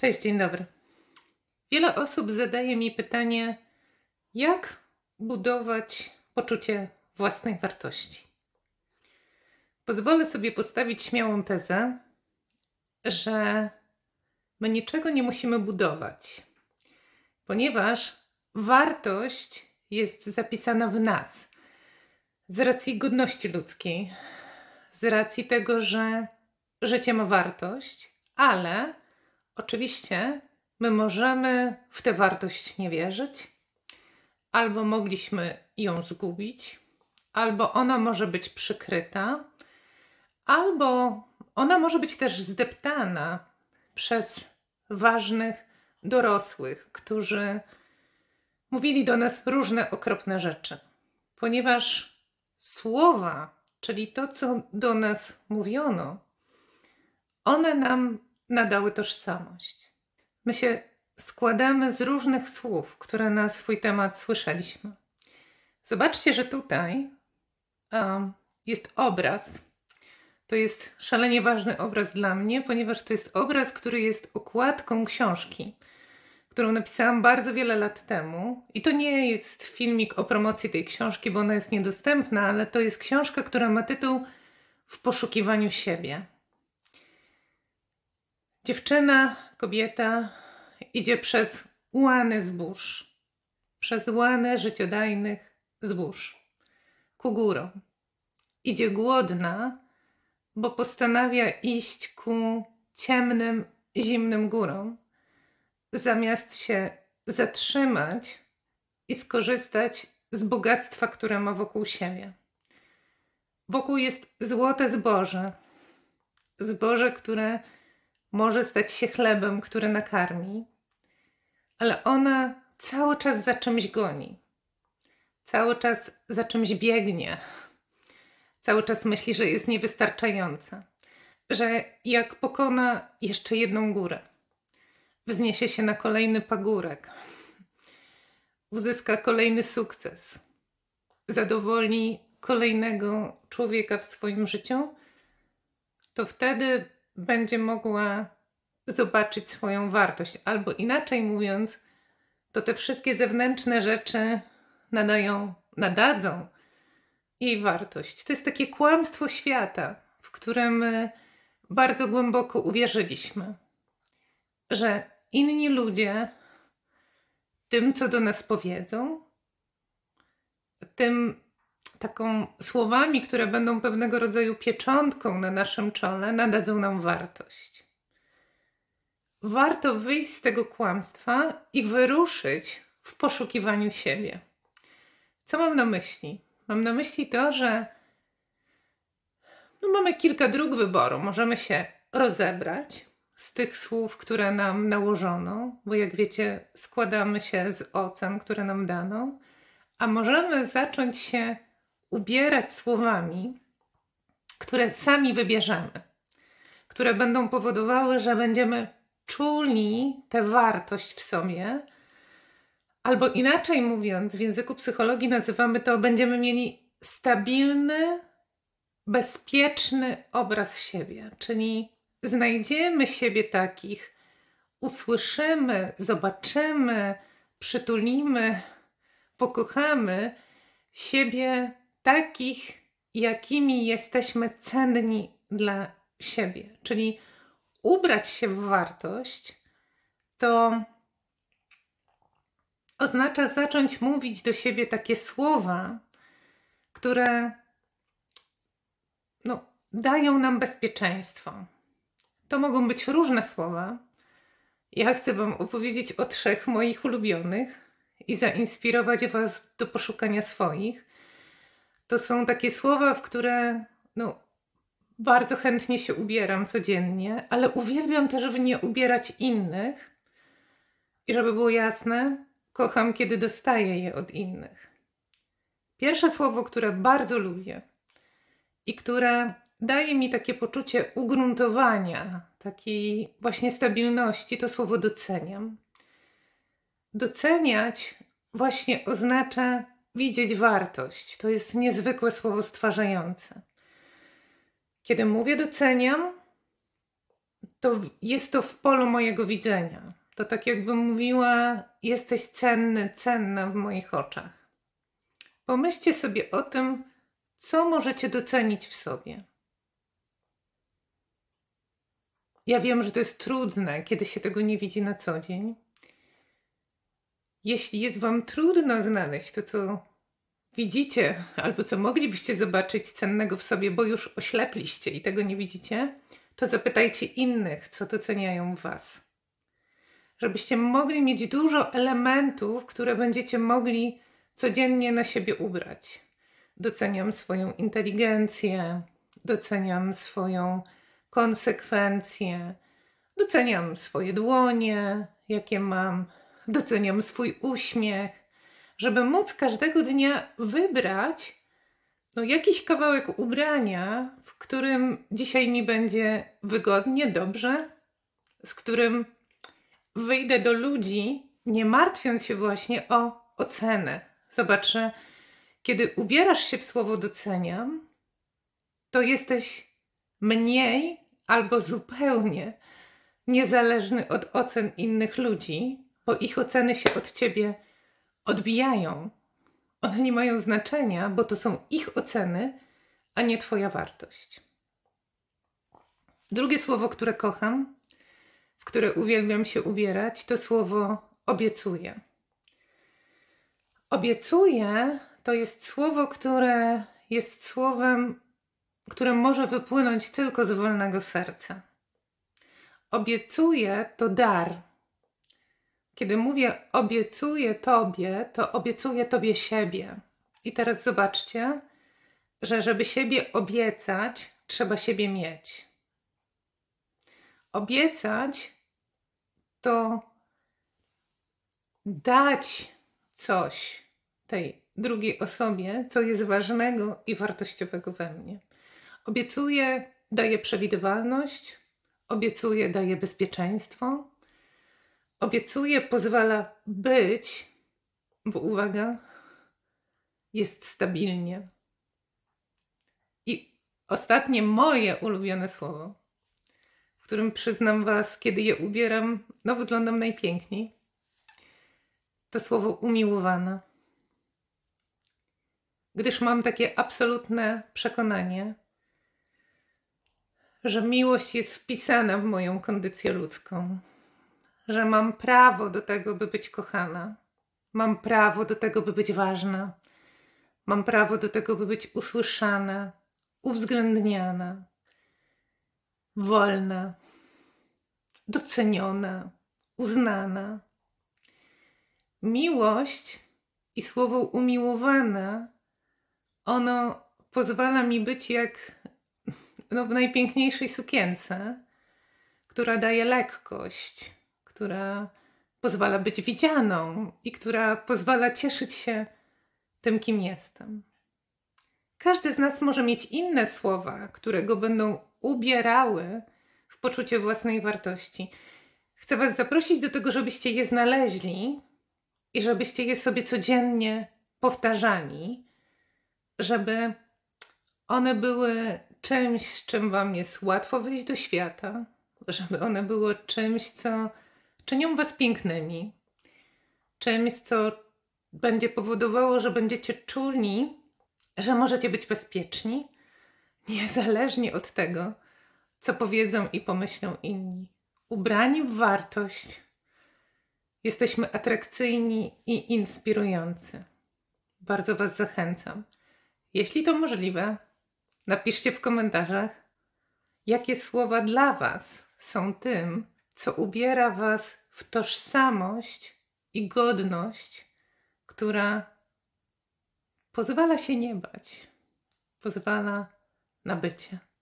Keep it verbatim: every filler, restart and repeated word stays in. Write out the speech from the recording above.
Cześć, dzień dobry. Wiele osób zadaje mi pytanie, jak budować poczucie własnej wartości. Pozwolę sobie postawić śmiałą tezę, że my niczego nie musimy budować, ponieważ wartość jest zapisana w nas z racji godności ludzkiej, z racji tego, że życie ma wartość, ale oczywiście my możemy w tę wartość nie wierzyć, albo mogliśmy ją zgubić, albo ona może być przykryta, albo ona może być też zdeptana przez ważnych dorosłych, którzy mówili do nas różne okropne rzeczy. Ponieważ słowa, czyli to, co do nas mówiono, one nam nadały tożsamość. My się składamy z różnych słów, które na swój temat słyszeliśmy. Zobaczcie, że tutaj um, jest obraz. To jest szalenie ważny obraz dla mnie, ponieważ to jest obraz, który jest okładką książki, którą napisałam bardzo wiele lat temu. I to nie jest filmik o promocji tej książki, bo ona jest niedostępna, ale to jest książka, która ma tytuł W poszukiwaniu siebie. Dziewczyna, kobieta idzie przez łany zbóż, przez łany życiodajnych zbóż, ku górom. Idzie głodna, bo postanawia iść ku ciemnym, zimnym górom, zamiast się zatrzymać i skorzystać z bogactwa, które ma wokół siebie. Wokół jest złote zboże, zboże, które może stać się chlebem, który nakarmi, ale ona cały czas za czymś goni. Cały czas za czymś biegnie. Cały czas myśli, że jest niewystarczająca. Że jak pokona jeszcze jedną górę, wzniesie się na kolejny pagórek, uzyska kolejny sukces, zadowoli kolejnego człowieka w swoim życiu, to wtedy będzie mogła zobaczyć swoją wartość. Albo inaczej mówiąc, to te wszystkie zewnętrzne rzeczy nadają, nadadzą jej wartość. To jest takie kłamstwo świata, w które my bardzo głęboko uwierzyliśmy, że inni ludzie tym, co do nas powiedzą, tym taką słowami, które będą pewnego rodzaju pieczątką na naszym czole, nadadzą nam wartość. Warto wyjść z tego kłamstwa i wyruszyć w poszukiwaniu siebie. Co mam na myśli? Mam na myśli to, że no mamy kilka dróg wyboru. Możemy się rozebrać z tych słów, które nam nałożono, bo jak wiecie, składamy się z ocen, które nam dano, a możemy zacząć się ubierać słowami, które sami wybierzemy, które będą powodowały, że będziemy czuli tę wartość w sobie, albo inaczej mówiąc, w języku psychologii nazywamy to, będziemy mieli stabilny, bezpieczny obraz siebie, czyli znajdziemy siebie takich, usłyszymy, zobaczymy, przytulimy, pokochamy siebie takich, jakimi jesteśmy cenni dla siebie. Czyli ubrać się w wartość to oznacza zacząć mówić do siebie takie słowa, które no, dają nam bezpieczeństwo. To mogą być różne słowa. Ja chcę Wam opowiedzieć o trzech moich ulubionych i zainspirować Was do poszukania swoich. To są takie słowa, w które no, bardzo chętnie się ubieram codziennie, ale uwielbiam też w nie ubierać innych. I żeby było jasne, kocham, kiedy dostaję je od innych. Pierwsze słowo, które bardzo lubię i które daje mi takie poczucie ugruntowania, takiej właśnie stabilności, to słowo doceniam. Doceniać właśnie oznacza widzieć wartość. To jest niezwykłe słowo stwarzające. Kiedy mówię doceniam, to jest to w polu mojego widzenia. To tak jakbym mówiła, jesteś cenny, cenna w moich oczach. Pomyślcie sobie o tym, co możecie docenić w sobie. Ja wiem, że to jest trudne, kiedy się tego nie widzi na co dzień. Jeśli jest wam trudno znaleźć to, co widzicie, albo co moglibyście zobaczyć cennego w sobie, bo już oślepliście i tego nie widzicie, to zapytajcie innych, co doceniają w was. Żebyście mogli mieć dużo elementów, które będziecie mogli codziennie na siebie ubrać. Doceniam swoją inteligencję, doceniam swoją konsekwencję, doceniam swoje dłonie, jakie mam, doceniam swój uśmiech, żeby móc każdego dnia wybrać no, jakiś kawałek ubrania, w którym dzisiaj mi będzie wygodnie, dobrze, z którym wyjdę do ludzi, nie martwiąc się właśnie o ocenę. Zobacz, że kiedy ubierasz się w słowo doceniam, to jesteś mniej albo zupełnie niezależny od ocen innych ludzi, bo ich oceny się od ciebie odbijają. One nie mają znaczenia, bo to są ich oceny, a nie twoja wartość. Drugie słowo, które kocham, w które uwielbiam się ubierać, to słowo obiecuję. Obiecuję to jest słowo, które jest słowem, które może wypłynąć tylko z wolnego serca. Obiecuję to dar. Kiedy mówię obiecuję Tobie, to obiecuję Tobie siebie. I teraz zobaczcie, że żeby siebie obiecać, trzeba siebie mieć. Obiecać to dać coś tej drugiej osobie, co jest ważnego i wartościowego we mnie. Obiecuję, daje przewidywalność, obiecuję, daje bezpieczeństwo, obiecuję, pozwala być, bo uwaga, jest stabilnie. I ostatnie moje ulubione słowo, w którym przyznam was, kiedy je ubieram, no wyglądam najpiękniej, to słowo umiłowana. Gdyż mam takie absolutne przekonanie, że miłość jest wpisana w moją kondycję ludzką, że mam prawo do tego, by być kochana, mam prawo do tego, by być ważna, mam prawo do tego, by być usłyszana, uwzględniana, wolna, doceniona, uznana. Miłość i słowo umiłowana, ono pozwala mi być jak no, w najpiękniejszej sukience, która daje lekkość, która pozwala być widzianą i która pozwala cieszyć się tym, kim jestem. Każdy z nas może mieć inne słowa, które go będą ubierały w poczucie własnej wartości. Chcę was zaprosić do tego, żebyście je znaleźli i żebyście je sobie codziennie powtarzali, żeby one były czymś, z czym wam jest łatwo wyjść do świata, żeby one były czymś, co czynią was pięknymi, czymś, co będzie powodowało, że będziecie czuli, że możecie być bezpieczni, niezależnie od tego, co powiedzą i pomyślą inni. Ubrani w wartość, jesteśmy atrakcyjni i inspirujący. Bardzo was zachęcam. Jeśli to możliwe, napiszcie w komentarzach, jakie słowa dla was są tym, co ubiera was w tożsamość i godność, która pozwala się nie bać, pozwala na bycie.